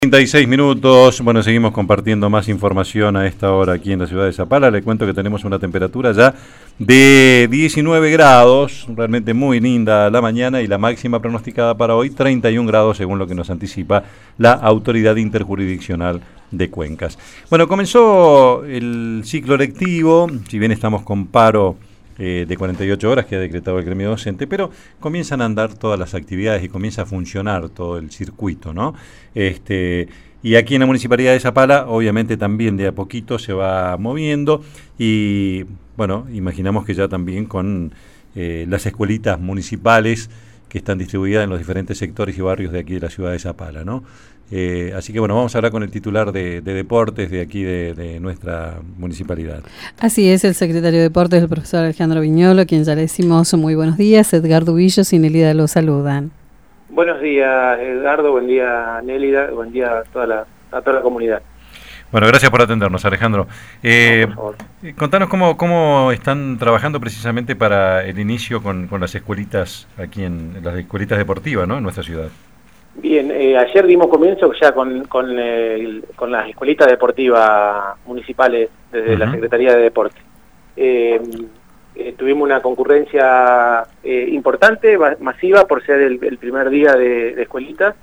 36 minutos, bueno, seguimos compartiendo más información a esta hora aquí en la ciudad de Zapala. Le cuento que tenemos una temperatura ya de 19 grados, realmente muy linda la mañana, y la máxima pronosticada para hoy 31 grados según lo que nos anticipa la Autoridad Interjurisdiccional de Cuencas. Bueno, comenzó el ciclo lectivo, si bien estamos con paro de 48 horas que ha decretado el gremio docente, pero comienzan a andar todas las actividades y comienza a funcionar todo el circuito, ¿no? Y aquí en la Municipalidad de Zapala, obviamente también de a poquito se va moviendo y, bueno, imaginamos que ya también con las escuelitas municipales que están distribuidas en los diferentes sectores y barrios de aquí de la ciudad de Zapala, ¿no? Así que bueno, vamos a hablar con el titular de deportes de aquí de nuestra municipalidad. Así es, el secretario de deportes, el profesor Alejandro Viñolo, a quien ya le decimos muy buenos días. Edgardo Villos y Nélida lo saludan. Buenos días, Edgardo, buen día, Nélida, buen día a toda la comunidad. Bueno, gracias por atendernos, Alejandro. Por favor. Contanos cómo están trabajando precisamente para el inicio con las escuelitas aquí en las escuelitas deportivas, ¿no?, en nuestra ciudad. Bien, ayer dimos comienzo ya con las escuelitas deportivas municipales desde la Secretaría de Deportes. Tuvimos una concurrencia importante, masiva, por ser el primer día de escuelitas.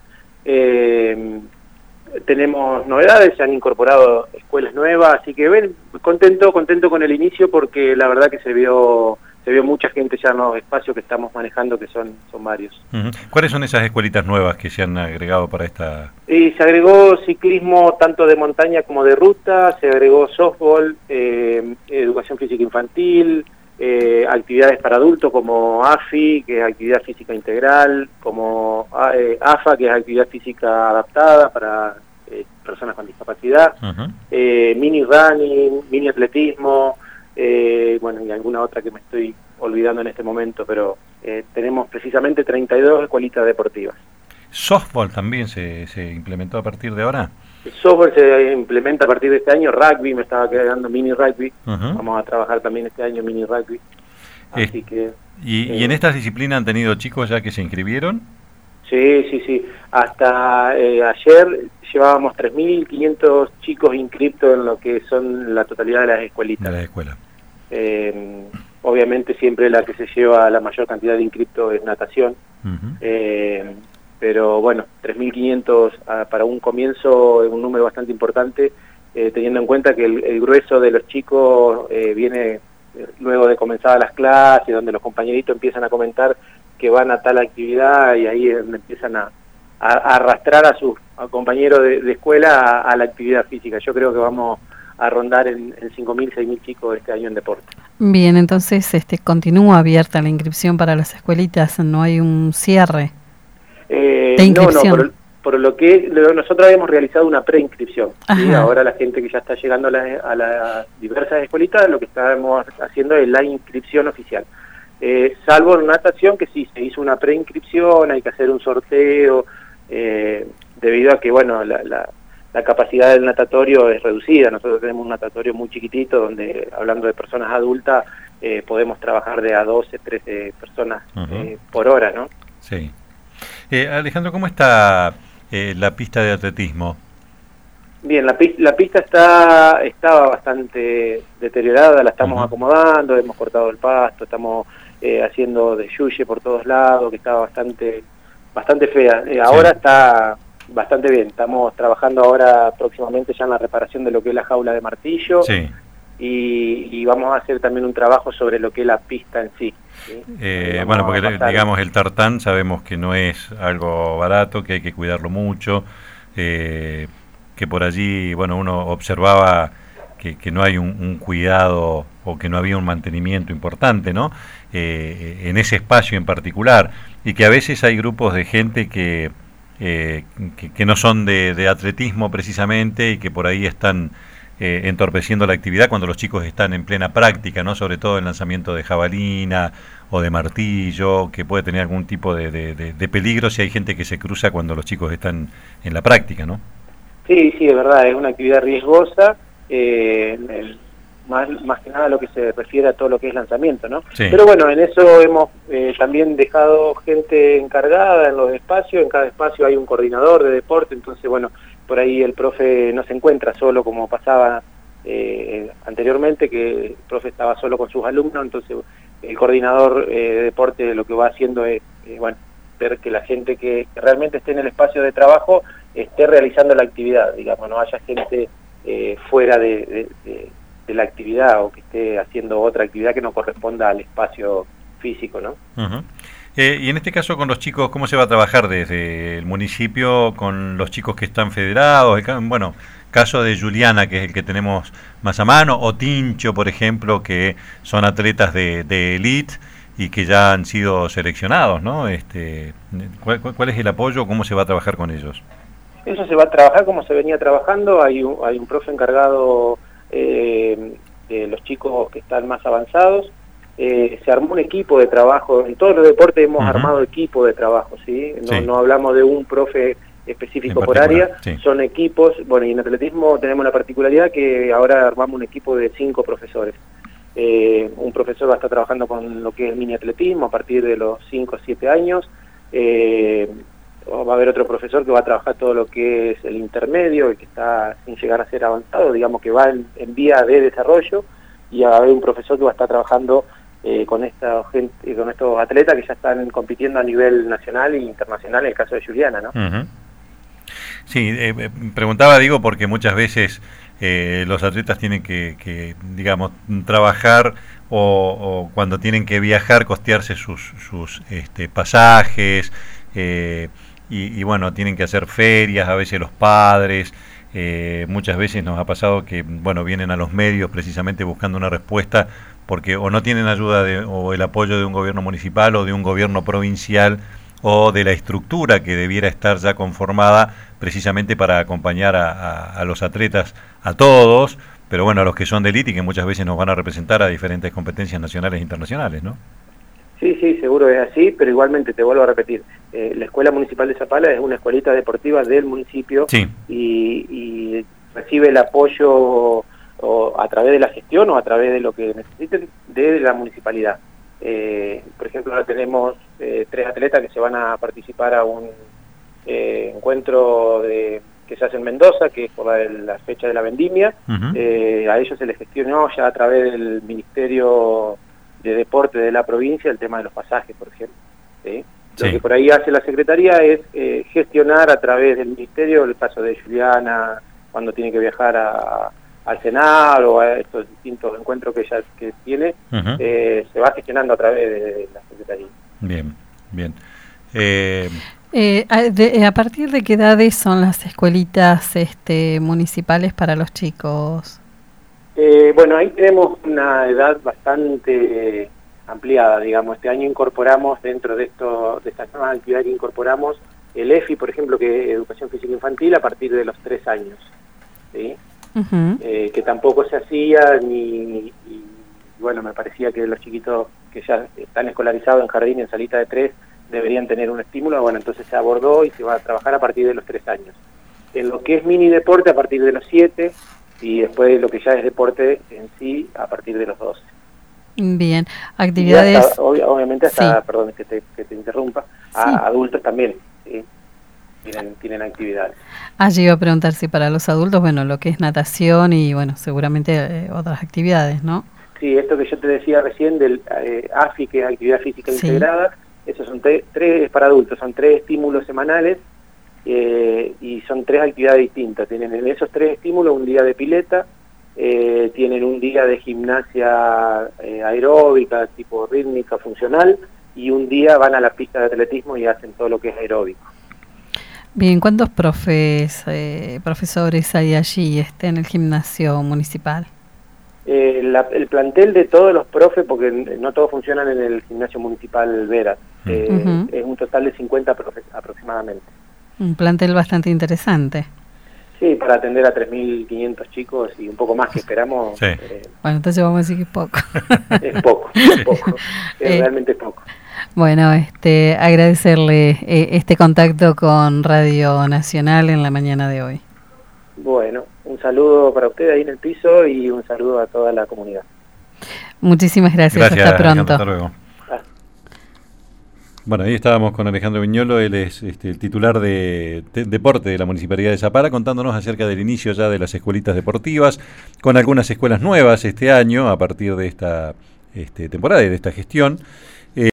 Tenemos novedades, se han incorporado escuelas nuevas, así que contento con el inicio, porque la verdad que se vio mucha gente ya en los espacios que estamos manejando, que son varios. ¿Cuáles son esas escuelitas nuevas que se han agregado para esta...? Se agregó ciclismo tanto de montaña como de ruta, se agregó softball, educación física infantil, actividades para adultos como AFI, que es actividad física integral, como AFA, que es actividad física adaptada para personas con discapacidad, mini running, mini atletismo, bueno, y alguna otra que me estoy olvidando en este momento, pero tenemos precisamente 32 escuelitas deportivas. ¿Softball también se implementó a partir de ahora? El softball se implementa a partir de este año. Rugby, me estaba quedando mini rugby. Vamos a trabajar también este año mini rugby. Así que... ¿Y en estas disciplinas han tenido chicos ya que se inscribieron? Sí. Hasta ayer llevábamos 3.500 chicos inscriptos en lo que son la totalidad de las escuelitas. De las escuelas. Obviamente siempre la que se lleva la mayor cantidad de inscriptos es natación. Pero bueno, 3.500 para un comienzo es un número bastante importante, teniendo en cuenta que el grueso de los chicos viene luego de comenzar las clases, donde los compañeritos empiezan a comentar que van a tal actividad, y ahí es donde empiezan a arrastrar a sus compañeros de escuela a la actividad física. Yo creo que vamos a rondar en 5.000, 6.000 chicos este año en deporte. Bien, entonces continúa abierta la inscripción para las escuelitas, no hay un cierre de inscripción. No, por lo que nosotros habíamos realizado una preinscripción, ¿sí? Ahora la gente que ya está llegando a las diversas escuelitas, lo que estamos haciendo es la inscripción oficial. Salvo en natación, que sí, se hizo una preinscripción, hay que hacer un sorteo, debido a que, bueno, la capacidad del natatorio es reducida. Nosotros tenemos un natatorio muy chiquitito, donde, hablando de personas adultas, podemos trabajar de a 12, 13 personas por hora, ¿no? Sí. Alejandro, ¿cómo está la pista de atletismo? Bien, la pista estaba bastante deteriorada, la estamos acomodando, hemos cortado el pasto, estamos haciendo deshuye por todos lados, que estaba bastante fea. Ahora está bastante bien, estamos trabajando ahora próximamente ya en la reparación de lo que es la jaula de martillo, y vamos a hacer también un trabajo sobre lo que es la pista en sí. ¿Sí? Bueno, porque digamos el tartán sabemos que no es algo barato, que hay que cuidarlo mucho, que por allí, bueno, uno observaba que no hay un cuidado, o que no había un mantenimiento importante, ¿no? En ese espacio en particular, y que a veces hay grupos de gente que no son de atletismo precisamente, y que por ahí están entorpeciendo la actividad cuando los chicos están en plena práctica, ¿no? Sobre todo el lanzamiento de jabalina o de martillo, que puede tener algún tipo de peligro si hay gente que se cruza cuando los chicos están en la práctica, ¿no? Sí, es verdad, es una actividad riesgosa, más que nada lo que se refiere a todo lo que es lanzamiento, ¿no? Pero bueno, en eso hemos también dejado gente encargada en los espacios. En cada espacio hay un coordinador de deporte, entonces bueno, por ahí el profe no se encuentra solo como pasaba anteriormente, que el profe estaba solo con sus alumnos, entonces el coordinador de deporte lo que va haciendo es, ver que la gente que realmente esté en el espacio de trabajo esté realizando la actividad, digamos, no haya gente fuera de la actividad o que esté haciendo otra actividad que no corresponda al espacio físico, ¿no? Uh-huh. Y en este caso con los chicos, ¿cómo se va a trabajar desde el municipio con los chicos que están federados? Bueno, caso de Juliana, que es el que tenemos más a mano, o Tincho, por ejemplo, que son atletas de elite y que ya han sido seleccionados, ¿no? ¿Cuál es el apoyo? ¿Cómo se va a trabajar con ellos? Eso se va a trabajar como se venía trabajando. Hay un profe encargado de los chicos que están más avanzados. Se armó un equipo de trabajo. En todos los deportes hemos armado equipo de trabajo, ¿sí? No hablamos de un profe específico por área, son equipos. Bueno, y en atletismo tenemos la particularidad que ahora armamos un equipo de 5 profesores. Un profesor va a estar trabajando con lo que es mini atletismo a partir de los 5 o 7 años. Va a haber otro profesor que va a trabajar todo lo que es el intermedio, el que está sin llegar a ser avanzado, digamos que va en vía de desarrollo, y va a haber un profesor que va a estar trabajando con estos atletas que ya están compitiendo a nivel nacional e internacional, en el caso de Juliana, ¿no? Uh-huh. Sí, preguntaba, digo, porque muchas veces los atletas tienen que digamos, trabajar o cuando tienen que viajar, costearse sus pasajes, y bueno, tienen que hacer ferias, a veces los padres. Muchas veces nos ha pasado que, bueno, vienen a los medios precisamente buscando una respuesta porque o no tienen ayuda o el apoyo de un gobierno municipal o de un gobierno provincial o de la estructura que debiera estar ya conformada precisamente para acompañar a los atletas, a todos, pero bueno, a los que son de élite y que muchas veces nos van a representar a diferentes competencias nacionales e internacionales, ¿no? Sí, seguro es así, pero igualmente te vuelvo a repetir, la Escuela Municipal de Zapala es una escuelita deportiva del municipio, y recibe el apoyo a través de la gestión o a través de lo que necesiten de la municipalidad. Por ejemplo, ahora tenemos 3 atletas que se van a participar a un encuentro que se hace en Mendoza, que es por la fecha de la vendimia. A ellos se les gestionó ya a través del Ministerio de Deporte de la provincia el tema de los pasajes, por ejemplo. Lo que por ahí hace la Secretaría es gestionar a través del Ministerio el caso de Juliana, cuando tiene que viajar al Senado o a estos distintos encuentros que tiene, se va gestionando a través de la Secretaría. Bien. ¿A partir de qué edades son las escuelitas municipales para los chicos? Bueno, ahí tenemos una edad bastante ampliada, digamos. Este año incorporamos dentro de esta nueva actividad que incorporamos el EFI, por ejemplo, que es Educación Física Infantil, a partir de los 3 años, ¿sí? Que tampoco se hacía y bueno, me parecía que los chiquitos que ya están escolarizados en jardín, en salita de 3, deberían tener un estímulo. Bueno, entonces se abordó y se va a trabajar a partir de los 3 años. En lo que es mini deporte, a partir de los 7, y después lo que ya es deporte en sí, a partir de los 12. Bien, actividades... Hasta, obviamente hasta, perdón que te interrumpa, adultos también, ¿sí? Tienen actividades. Allí iba a preguntar si para los adultos, bueno, lo que es natación y, bueno, seguramente otras actividades, ¿no? Sí, esto que yo te decía recién del AFI, que es Actividad Física Integrada, esos son 3 para adultos, son 3 estímulos semanales, y son 3 actividades distintas. Tienen en esos 3 estímulos un día de pileta, tienen un día de gimnasia aeróbica, tipo rítmica, funcional, y un día van a la pista de atletismo y hacen todo lo que es aeróbico. Bien, ¿cuántos profesores hay allí en el gimnasio municipal? El plantel de todos los profes, porque no todos funcionan en el gimnasio municipal Veras, es un total de 50 profes aproximadamente. Un plantel bastante interesante. Sí, para atender a 3.500 chicos y un poco más que esperamos. Bueno, entonces vamos a decir que es poco. Es poco, realmente es poco. Bueno, agradecerle este contacto con Radio Nacional en la mañana de hoy. Bueno, un saludo para usted ahí en el piso y un saludo a toda la comunidad. Muchísimas gracias. Hasta pronto. Hasta luego. Bueno, ahí estábamos con Alejandro Viñolo, él es el titular de deporte de la Municipalidad de Zapala, contándonos acerca del inicio ya de las escuelitas deportivas, con algunas escuelas nuevas este año, a partir de esta temporada y de esta gestión.